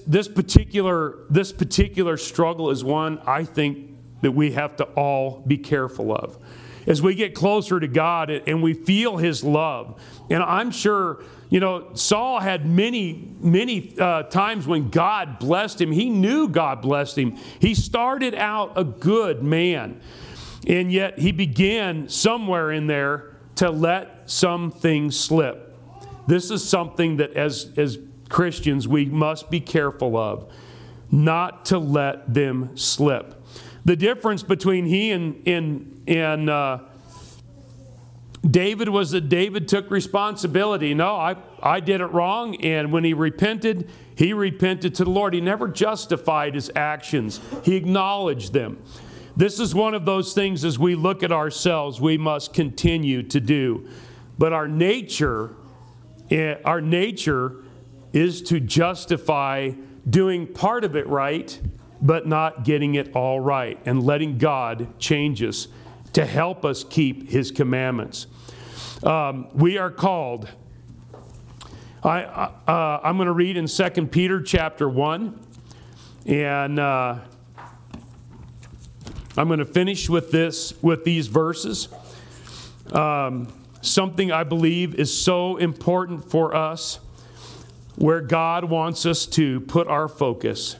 S1: particular struggle is one I think that we have to all be careful of. As we get closer to God and we feel his love, and I'm sure, Saul had many times when God blessed him. He knew God blessed him. He started out a good man, and yet he began somewhere in there to let some things slip. This is something that as Christians we must be careful of, not to let them slip. The difference between he and David was that David took responsibility. No, I did it wrong, and when he repented to the Lord. He never justified his actions. He acknowledged them. This is one of those things as we look at ourselves we must continue to do. But our nature is to justify doing part of it right, but not getting it all right, and letting God change us to help us keep His commandments. We are called. I'm going to read in 2 Peter chapter 1, and I'm going to finish with these verses. Something I believe is so important for us, where God wants us to put our focus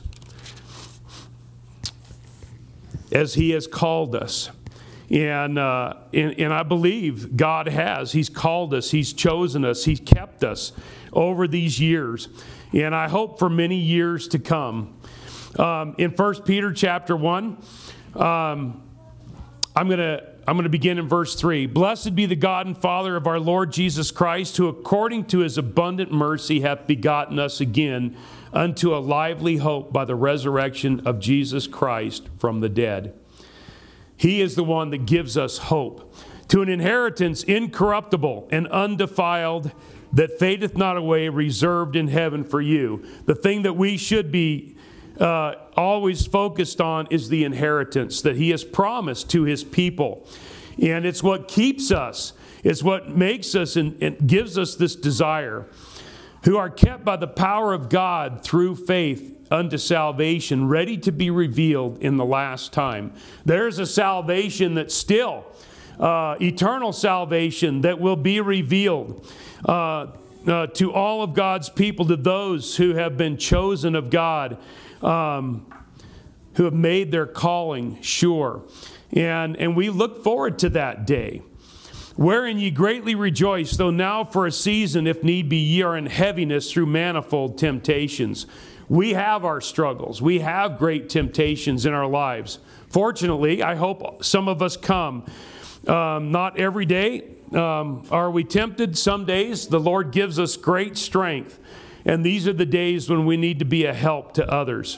S1: as He has called us. And I believe God has. He's called us. He's chosen us. He's kept us over these years. And I hope for many years to come. In 1 Peter chapter 1, I'm going to begin in verse 3. Blessed be the God and Father of our Lord Jesus Christ, who according to His abundant mercy hath begotten us again unto a lively hope by the resurrection of Jesus Christ from the dead. He is the one that gives us hope, to an inheritance incorruptible and undefiled, that fadeth not away, reserved in heaven for you. The thing that we should be always focused on is the inheritance that He has promised to His people. And it's what keeps us. It's what makes us and gives us this desire. Who are kept by the power of God through faith unto salvation, ready to be revealed in the last time. There's a salvation that's still eternal salvation that will be revealed to all of God's people, to those who have been chosen of God, who have made their calling sure. And we look forward to that day, wherein ye greatly rejoice, though now for a season, if need be, ye are in heaviness through manifold temptations. We have our struggles. We have great temptations in our lives. Fortunately, I hope some of us come. Not every day are we tempted. Some days the Lord gives us great strength. And these are the days when we need to be a help to others.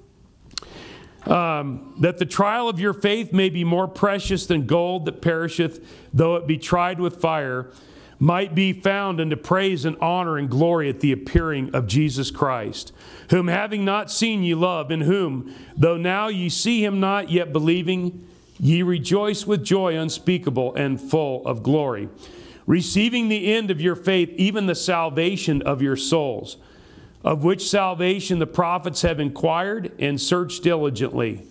S1: That the trial of your faith may be more precious than gold that perisheth, though it be tried with fire, might be found unto praise and honor and glory at the appearing of Jesus Christ, whom having not seen ye love, in whom, though now ye see Him not, yet believing, ye rejoice with joy unspeakable and full of glory, receiving the end of your faith, even the salvation of your souls, of which salvation the prophets have inquired and searched diligently.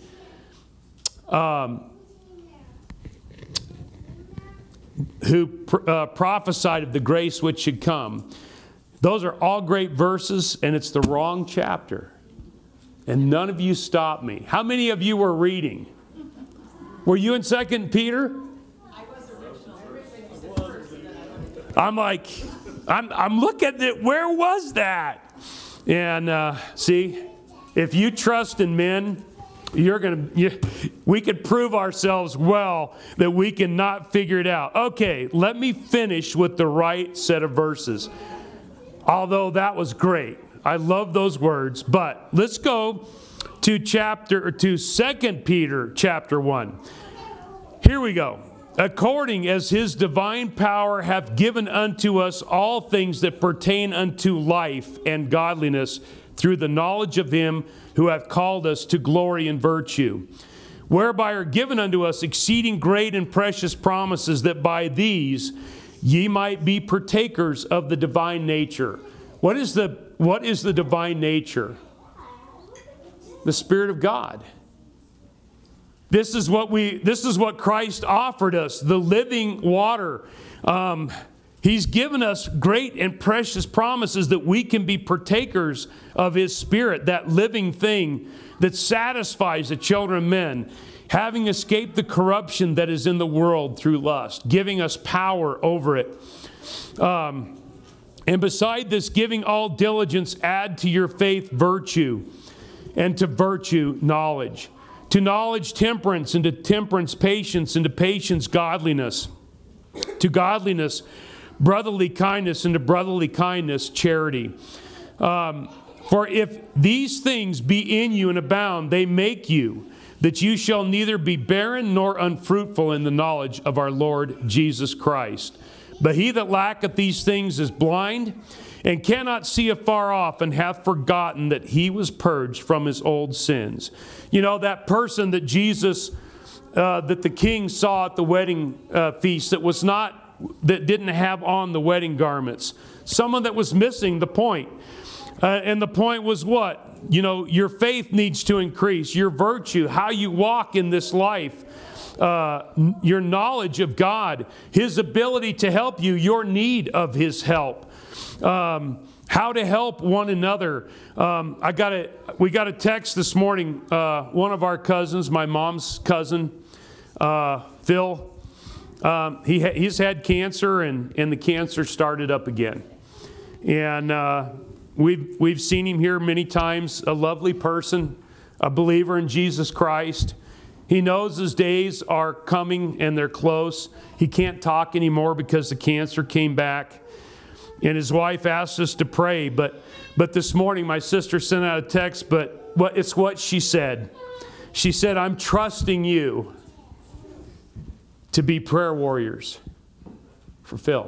S1: Who prophesied of the grace which should come. Those are all great verses, and it's the wrong chapter. And none of you stopped me. How many of you were reading? Were you in 2 Peter?
S2: I was originally.
S1: I'm looking at it. Where was that? And see, if you trust in men, we could prove ourselves well that we cannot figure it out. Okay, let me finish with the right set of verses. Although that was great. I love those words. But let's go to 2 Peter chapter 1. Here we go. According as His divine power hath given unto us all things that pertain unto life and godliness, through the knowledge of Him who hath called us to glory and virtue, whereby are given unto us exceeding great and precious promises, that by these ye might be partakers of the divine nature. What is the divine nature? The Spirit of God. This is what Christ offered us, the living water. He's given us great and precious promises that we can be partakers of His Spirit, that living thing that satisfies the children of men, having escaped the corruption that is in the world through lust, giving us power over it. And beside this, giving all diligence, add to your faith virtue, and to virtue knowledge. To knowledge temperance, and to temperance patience, and to patience godliness. To godliness brotherly kindness, and to brotherly kindness charity. For if these things be in you and abound, they make you, that you shall neither be barren nor unfruitful in the knowledge of our Lord Jesus Christ. But he that lacketh these things is blind, and cannot see afar off, and hath forgotten that he was purged from his old sins. You know, that person that Jesus, that the king saw at the wedding feast that didn't have on the wedding garments. Someone that was missing the point. And the point was what? You know, your faith needs to increase. Your virtue, how you walk in this life. Your knowledge of God. His ability to help you. Your need of His help. How to help one another. We got a text this morning. One of our cousins, my mom's cousin, Phil, he's had cancer, and the cancer started up again. And we've seen him here many times. A lovely person, a believer in Jesus Christ. He knows his days are coming and they're close. He can't talk anymore because the cancer came back. And his wife asked us to pray, but this morning my sister sent out a text, but it's what she said. She said, I'm trusting you to be prayer warriors for Phil.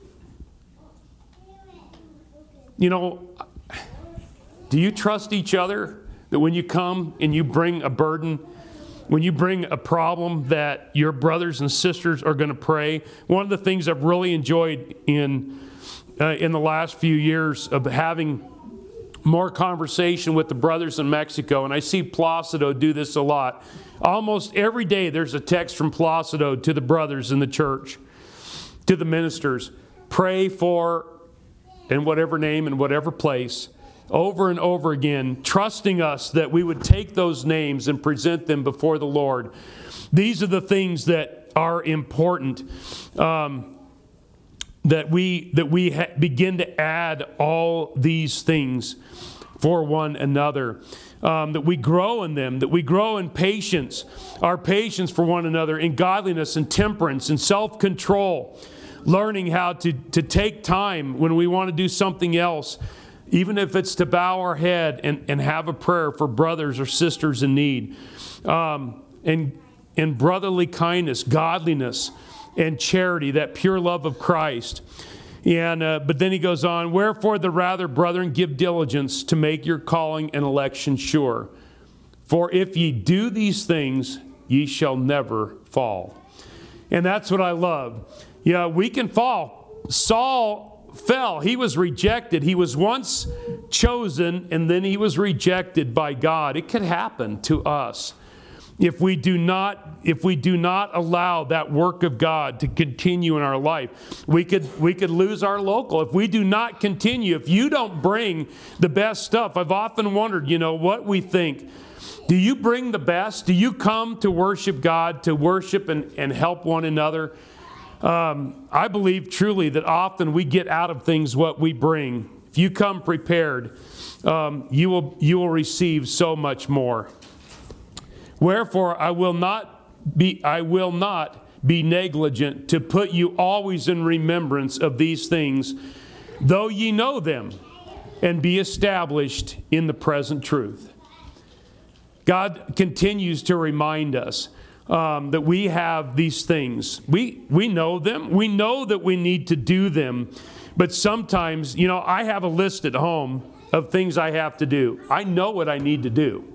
S1: You know, do you trust each other that when you come and you bring a burden, when you bring a problem, that your brothers and sisters are going to pray? One of the things I've really enjoyed in the last few years of having more conversation with the brothers in Mexico, and I see Placido do this a lot. Almost every day there's a text from Placido to the brothers in the church, to the ministers. Pray for, in whatever name, in whatever place, over and over again, trusting us that we would take those names and present them before the Lord. These are the things that are important. That we begin to add all these things for one another. That we grow in them, that we grow in patience, our patience for one another, in godliness and temperance and self-control, learning how to take time when we want to do something else, even if it's to bow our head and have a prayer for brothers or sisters in need. And brotherly kindness, godliness, and charity, that pure love of Christ. And but then he goes on, wherefore the rather, brethren, give diligence to make your calling and election sure. For if ye do these things, ye shall never fall. And that's what I love. Yeah, we can fall. Saul fell. He was rejected. He was once chosen, and then he was rejected by God. It could happen to us. If we do not allow that work of God to continue in our life, we could lose our local. If we do not continue, if you don't bring the best stuff, I've often wondered, what we think. Do you bring the best? Do you come to worship God, to worship and help one another? I believe truly that often we get out of things what we bring. If you come prepared, you will receive so much more. Wherefore I will not be negligent to put you always in remembrance of these things, though ye know them, and be established in the present truth. God continues to remind us that we have these things. We know them. We know that we need to do them. But sometimes, I have a list at home of things I have to do. I know what I need to do.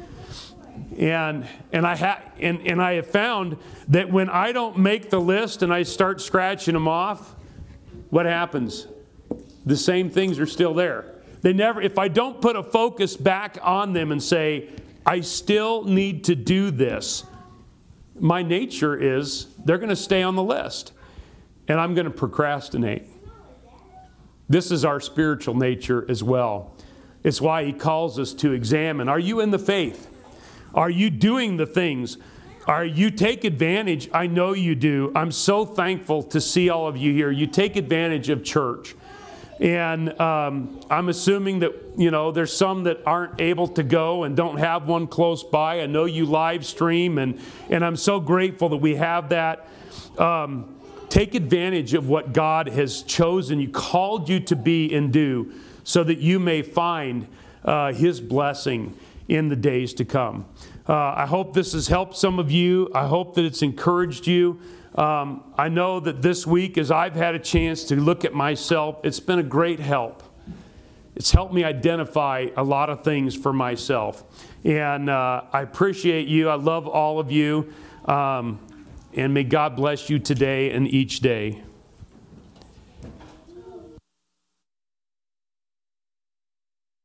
S1: And I have found that when I don't make the list and I start scratching them off, what happens? The same things are still there. If I don't put a focus back on them and say, I still need to do this, my nature is they're going to stay on the list. and I'm going to procrastinate. This is our spiritual nature as well. It's why he calls us to examine. Are you in the faith? Are you doing the things? Are you take advantage? I know you do. I'm so thankful to see all of you here. You take advantage of church. And I'm assuming that, there's some that aren't able to go and don't have one close by. I know you live stream, and I'm so grateful that we have that. Take advantage of what God has chosen you, called you to be and do, so that you may find His blessing in the days to come. I hope this has helped some of you. I hope that it's encouraged you. I know that this week, as I've had a chance to look at myself, it's been a great help. It's helped me identify a lot of things for myself. And I appreciate you. I love all of you. And may God bless you today and each day.